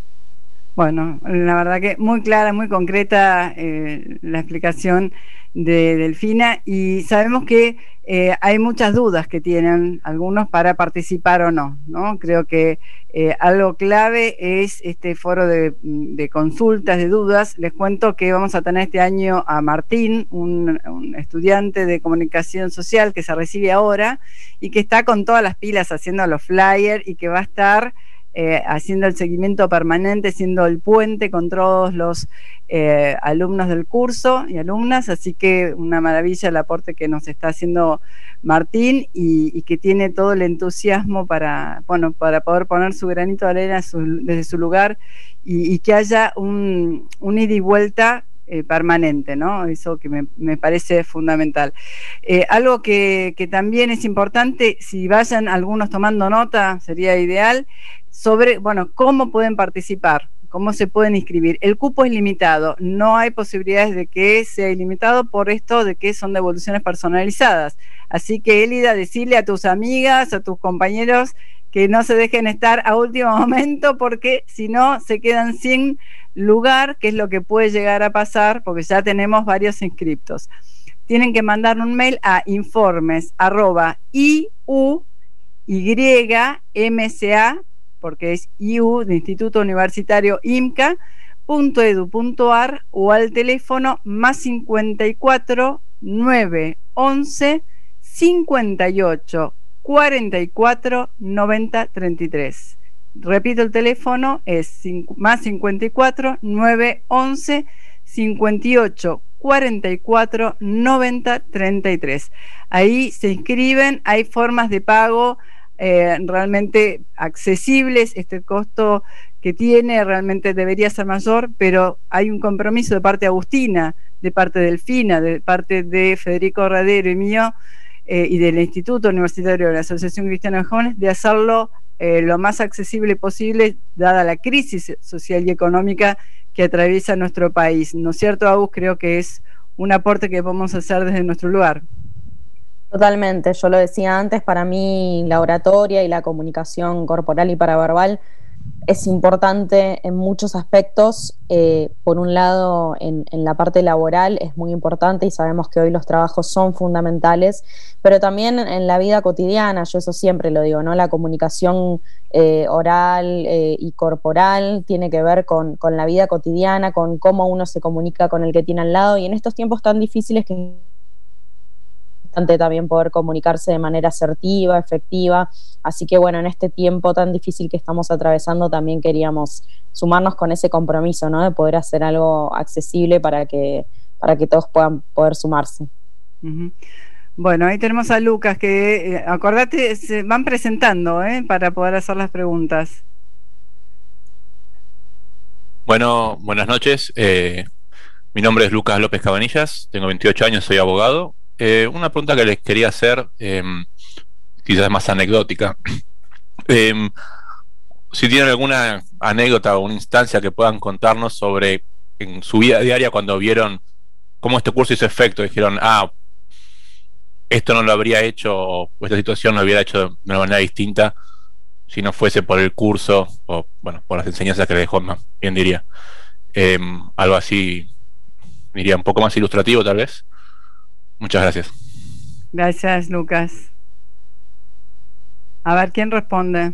Bueno, la verdad que muy clara, muy concreta la explicación de Delfina, y sabemos que hay muchas dudas que tienen algunos para participar o no, ¿no? Creo que algo clave es este foro de consultas, de dudas. Les cuento que vamos a tener este año a Martín, un estudiante de comunicación social que se recibe ahora y que está con todas las pilas haciendo los flyers y que va a estar haciendo el seguimiento permanente, siendo el puente con todos los alumnos del curso y alumnas, así que una maravilla el aporte que nos está haciendo Martín y que tiene todo el entusiasmo para poder poner su granito de arena desde su lugar y que haya un ida y vuelta permanente, ¿no? Eso que me parece fundamental. Algo que también es importante, si vayan algunos tomando nota, sería ideal, sobre, cómo pueden participar, cómo se pueden inscribir. El cupo es limitado, no hay posibilidades de que sea ilimitado por esto de que son devoluciones personalizadas. Así que, Élida, decirle a tus amigas, a tus compañeros que no se dejen estar a último momento, porque si no se quedan sin lugar, que es lo que puede llegar a pasar, porque ya tenemos varios inscriptos. Tienen que mandar un mail a informes@iuymca porque es IU de Instituto Universitario IMCA.edu.ar o al teléfono +54 911 58 44 90 33. Repito, el teléfono es +54 911 58 44 90 33. Ahí se inscriben, hay formas de pago realmente accesibles. Este costo que tiene realmente debería ser mayor, pero hay un compromiso de parte de Agustina, de parte de Delfina, de parte de Federico Radero y mío, y del Instituto Universitario de la Asociación Cristiana de Jóvenes, de hacerlo lo más accesible posible, dada la crisis social y económica que atraviesa nuestro país. ¿No es cierto, Agus? Creo que es un aporte que podemos hacer desde nuestro lugar. Totalmente, yo lo decía antes, para mí la oratoria y la comunicación corporal y paraverbal es importante en muchos aspectos. Por un lado, en la parte laboral es muy importante y sabemos que hoy los trabajos son fundamentales, pero también en la vida cotidiana, yo eso siempre lo digo, ¿no? La comunicación oral y corporal tiene que ver con la vida cotidiana, con cómo uno se comunica con el que tiene al lado, y en estos tiempos tan difíciles que también poder comunicarse de manera asertiva, efectiva. Así que bueno, en este tiempo tan difícil que estamos atravesando también queríamos sumarnos con ese compromiso, ¿no? De poder hacer algo accesible para que todos puedan poder sumarse. Uh-huh. Bueno, ahí tenemos a Lucas que, acordate, se van presentando para poder hacer las preguntas. Bueno, buenas noches. Mi nombre es Lucas López Cabanillas, tengo 28 años, soy abogado. Una pregunta que les quería hacer, quizás más anecdótica. Si tienen alguna anécdota o una instancia que puedan contarnos sobre en su vida diaria cuando vieron cómo este curso hizo efecto, dijeron, esto no lo habría hecho, o esta situación lo hubiera hecho de una manera distinta si no fuese por el curso, o bueno, por las enseñanzas que le dejó, más bien diría. Algo así, diría un poco más ilustrativo tal vez. Muchas gracias. Gracias, Lucas. A ver, ¿quién responde?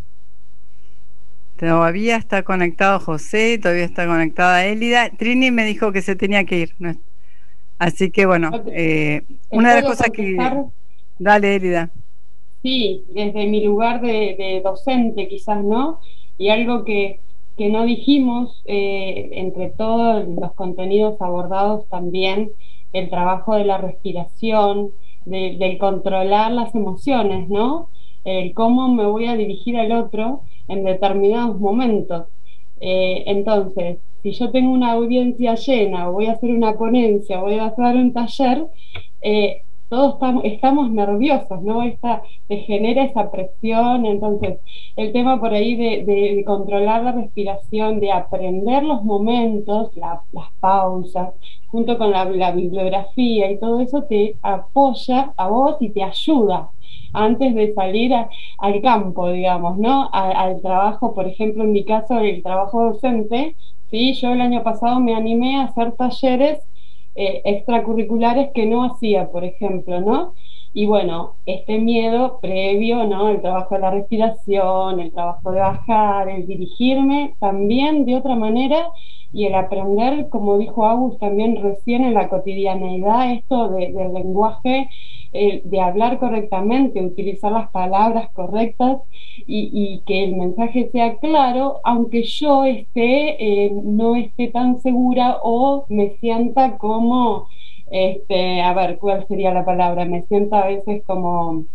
Todavía está conectado José, todavía está conectada Élida. Trini me dijo que se tenía que ir. Así que bueno, una de las cosas que... Dale, Élida. Sí, desde mi lugar de docente quizás, ¿no? Y algo que no dijimos, entre todos los contenidos abordados también, el trabajo de la respiración, del controlar las emociones, ¿no? El cómo me voy a dirigir al otro en determinados momentos. Entonces, si yo tengo una audiencia llena, o voy a hacer una ponencia, o voy a hacer un taller, todos estamos nerviosos, ¿no? Te genera esa presión. Entonces, el tema por ahí de controlar la respiración, de aprender los momentos, las pausas, junto con la bibliografía y todo eso, te apoya a vos y te ayuda antes de salir al campo, digamos, ¿no? Al trabajo, por ejemplo, en mi caso, el trabajo docente, ¿sí? Yo el año pasado me animé a hacer talleres extracurriculares que no hacía, por ejemplo, ¿no? Y bueno, este miedo previo, ¿no? El trabajo de la respiración, el trabajo de bajar, el dirigirme también de otra manera, y el aprender, como dijo Agus también recién, en la cotidianeidad, esto del lenguaje, de hablar correctamente, utilizar las palabras correctas y que el mensaje sea claro, aunque yo no esté tan segura o me sienta como, a ver, ¿cuál sería la palabra? Me siento a veces como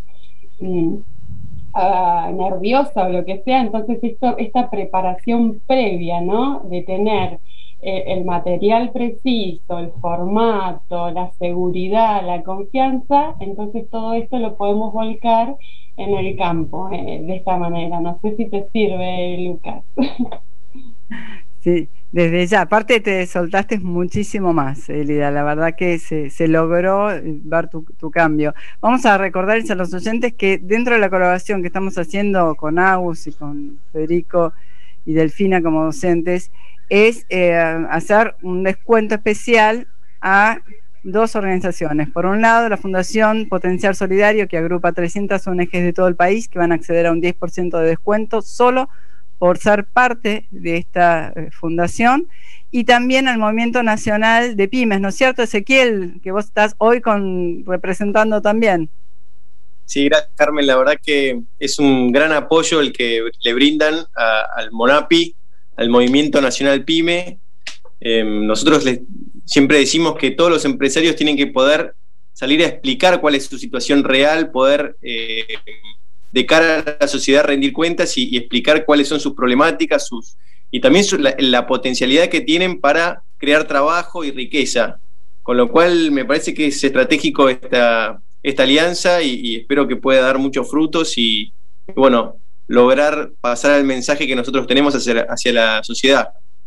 nerviosa o lo que sea. Entonces esta preparación previa, ¿no? De tener el material preciso, el formato, la seguridad, la confianza, entonces todo esto lo podemos volcar en el campo de esta manera. No sé si te sirve, Lucas. Sí, desde ya, aparte te soltaste muchísimo más, Elida, la verdad que se logró ver tu cambio. Vamos a recordarles a los oyentes que dentro de la colaboración que estamos haciendo con Agus y con Federico y Delfina como docentes, es hacer un descuento especial a dos organizaciones. Por un lado, la Fundación Potenciar Solidario, que agrupa 300 ONGs de todo el país que van a acceder a un 10% de descuento solo por ser parte de esta fundación, y también al Movimiento Nacional de Pymes, ¿no es cierto, Ezequiel? Que vos estás hoy representando también. Sí, gracias, Carmen. La verdad que es un gran apoyo el que le brindan al MONAPI, al Movimiento Nacional Pyme. Nosotros siempre decimos que todos los empresarios tienen que poder salir a explicar cuál es su situación real, poder de cara a la sociedad rendir cuentas y explicar cuáles son sus problemáticas y también la potencialidad que tienen para crear trabajo y riqueza. Con lo cual me parece que es estratégico esta alianza y espero que pueda dar muchos frutos y bueno, lograr pasar el mensaje que nosotros tenemos hacia la sociedad.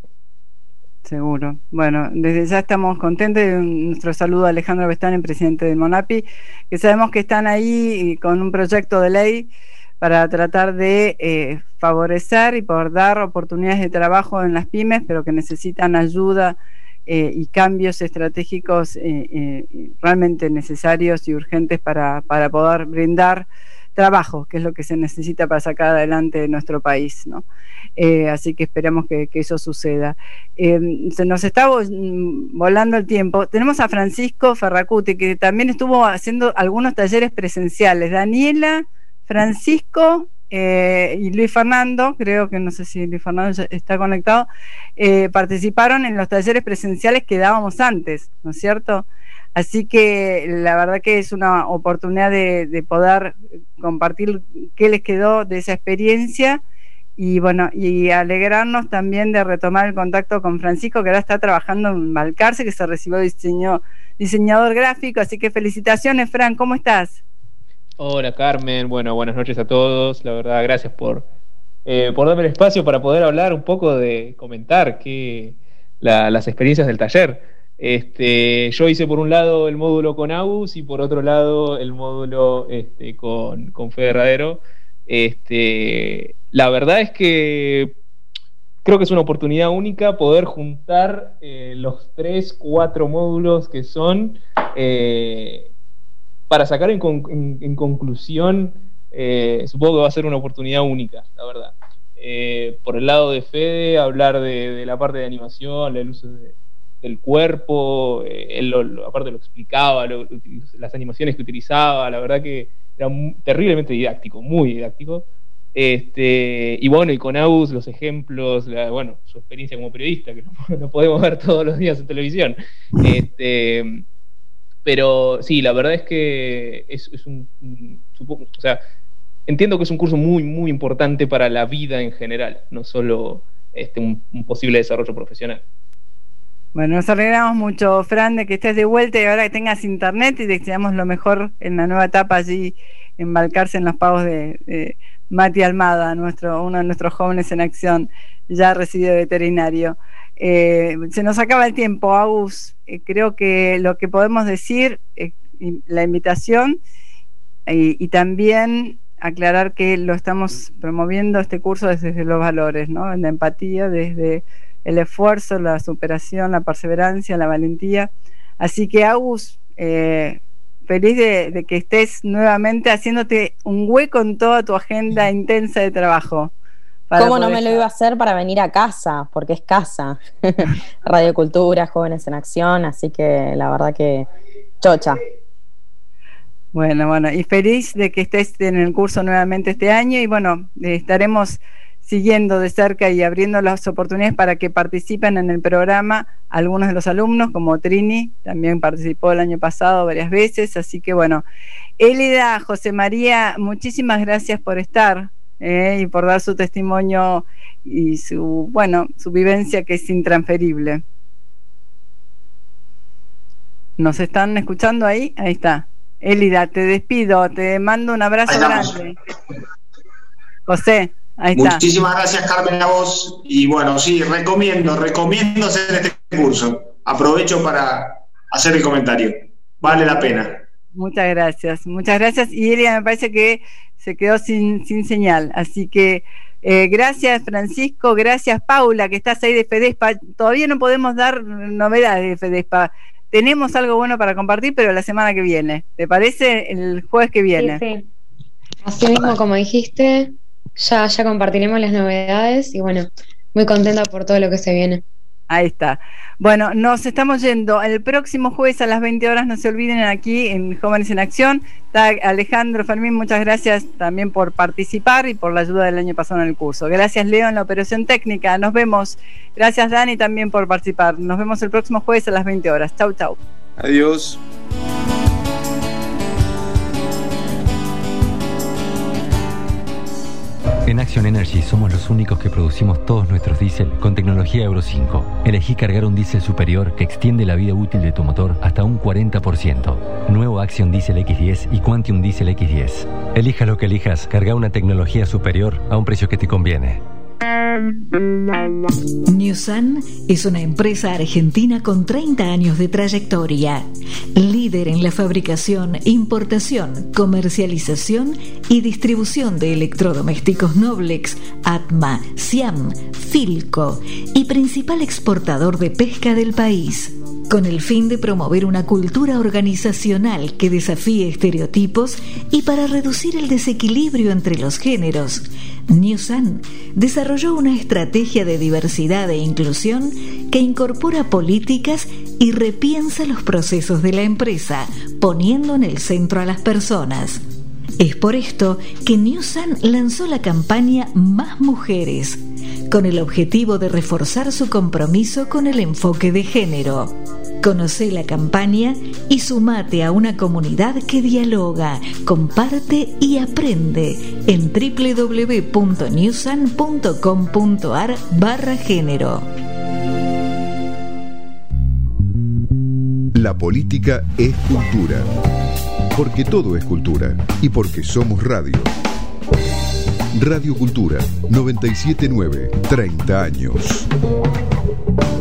Seguro. Bueno, desde ya estamos contentos. Nuestro saludo a Alejandro Bestán, presidente del MONAPI, que sabemos que están ahí con un proyecto de ley para tratar de favorecer y poder dar oportunidades de trabajo en las pymes, pero que necesitan ayuda y cambios estratégicos realmente necesarios y urgentes para poder brindar trabajo, que es lo que se necesita para sacar adelante nuestro país, ¿no? Así que esperamos que eso suceda. Se nos está volando el tiempo. Tenemos a Francisco Ferracuti, que también estuvo haciendo algunos talleres presenciales. Daniela, Francisco y Luis Fernando, creo que no sé si Luis Fernando ya está conectado, participaron en los talleres presenciales que dábamos antes, ¿no es cierto? Así que la verdad que es una oportunidad de poder compartir qué les quedó de esa experiencia y bueno, y alegrarnos también de retomar el contacto con Francisco, que ahora está trabajando en Balcarce, que se recibió diseñador gráfico, así que felicitaciones, Fran, ¿cómo estás? Hola Carmen, bueno, buenas noches a todos, la verdad gracias por darme el espacio para poder hablar un poco comentar las experiencias del taller. Yo hice por un lado el módulo con Agus y por otro lado el módulo con Fede Herradero. La verdad es que creo que es una oportunidad única poder juntar los 3-4 módulos que son para sacar en conclusión, supongo que va a ser una oportunidad única, la verdad. Por el lado de Fede, hablar de la parte de animación, el uso del cuerpo, él aparte lo explicaba, las animaciones que utilizaba, la verdad que era terriblemente didáctico, muy didáctico. Y bueno, y con Agus los ejemplos, su experiencia como periodista, que no podemos ver todos los días en televisión. Pero sí, la verdad es que entiendo que es un curso muy, muy importante para la vida en general, no solo un posible desarrollo profesional. Bueno, nos alegramos mucho, Fran, de que estés de vuelta y ahora que tengas internet y deseamos lo mejor en la nueva etapa allí en Balcarce, en los pagos de Mati Almada, uno de nuestros jóvenes en acción, ya recibido veterinario. Se nos acaba el tiempo, Agus. Creo que lo que podemos decir, la invitación y también aclarar que lo estamos promoviendo este curso desde los valores, ¿no? En la empatía, desde el esfuerzo, la superación, la perseverancia, la valentía. Así que, Agus, feliz de que estés nuevamente haciéndote un hueco en toda tu agenda intensa de trabajo. ¿Cómo no me lo iba a hacer para venir a casa? Porque es casa. Radio Cultura, Jóvenes en Acción, así que la verdad que chocha. Bueno, y feliz de que estés en el curso nuevamente este año y bueno, estaremos siguiendo de cerca y abriendo las oportunidades para que participen en el programa algunos de los alumnos, como Trini, también participó el año pasado varias veces, así que bueno. Élida, José María, muchísimas gracias por estar y por dar su testimonio y su vivencia, que es intransferible. ¿Nos están escuchando ahí? Ahí está. Élida, te despido, te mando un abrazo grande. José, ahí está. Muchísimas gracias, Carmen, a vos. Y bueno, sí, recomiendo hacer este curso. Aprovecho para hacer el comentario. Vale la pena. Muchas gracias. Y Élida me parece que se quedó sin señal. Así que gracias, Francisco, gracias, Paula, que estás ahí de FEDESPA. Todavía no podemos dar novedades de FEDESPA. tenemos algo bueno para compartir, pero la semana que viene. ¿Te parece? El jueves que viene. Sí. Así mismo, como dijiste, ya compartiremos las novedades y bueno, muy contenta por todo lo que se viene. Ahí está. Bueno, nos estamos yendo. El próximo jueves a las 20 horas, no se olviden, aquí en Jóvenes en Acción. Está Alejandro Fermín, muchas gracias también por participar y por la ayuda del año pasado en el curso. Gracias, Leo, en la operación técnica. Nos vemos. Gracias, Dani, también por participar. Nos vemos el próximo jueves a las 20 horas. Chau, chau. Adiós. En Action Energy somos los únicos que producimos todos nuestros diésel con tecnología Euro 5. Elegí cargar un diésel superior que extiende la vida útil de tu motor hasta un 40%. Nuevo Action Diesel X10 y Quantium Diesel X10. Elijas lo que elijas, carga una tecnología superior a un precio que te conviene. Newsan es una empresa argentina con 30 años de trayectoria, líder en la fabricación, importación, comercialización y distribución de electrodomésticos Noblex, Atma, Siam, Philco y principal exportador de pesca del país. Con el fin de promover una cultura organizacional que desafíe estereotipos y para reducir el desequilibrio entre los géneros, Newsan desarrolló una estrategia de diversidad e inclusión que incorpora políticas y repiensa los procesos de la empresa, poniendo en el centro a las personas. Es por esto que Newsan lanzó la campaña Más Mujeres, con el objetivo de reforzar su compromiso con el enfoque de género. Conocé la campaña y sumate a una comunidad que dialoga, comparte y aprende en www.newsan.com.ar/género. La política es cultura. Porque todo es cultura. Y porque somos radio. Radio Cultura 979, 30 años.